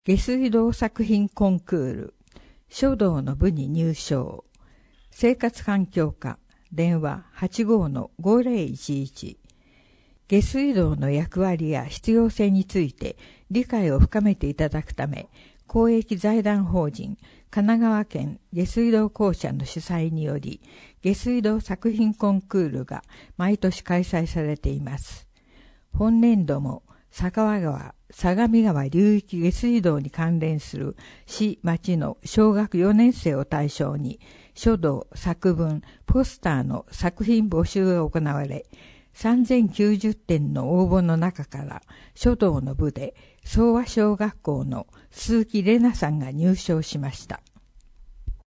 下水道作品コンクール書道の部に入賞。生活環境課電話 85-5011。下水道の役割や必要性について理解を深めていただくため、公益財団法人神奈川県下水道公社の主催により、下水道作品コンクールが毎年開催されています。本年度も佐川川、相模川流域下水道に関連する市町の小学4年生を対象に書道、作文、ポスターの作品募集が行われ、3090点の応募の中から書道の部で総和小学校の鈴木玲奈さんが入賞しました。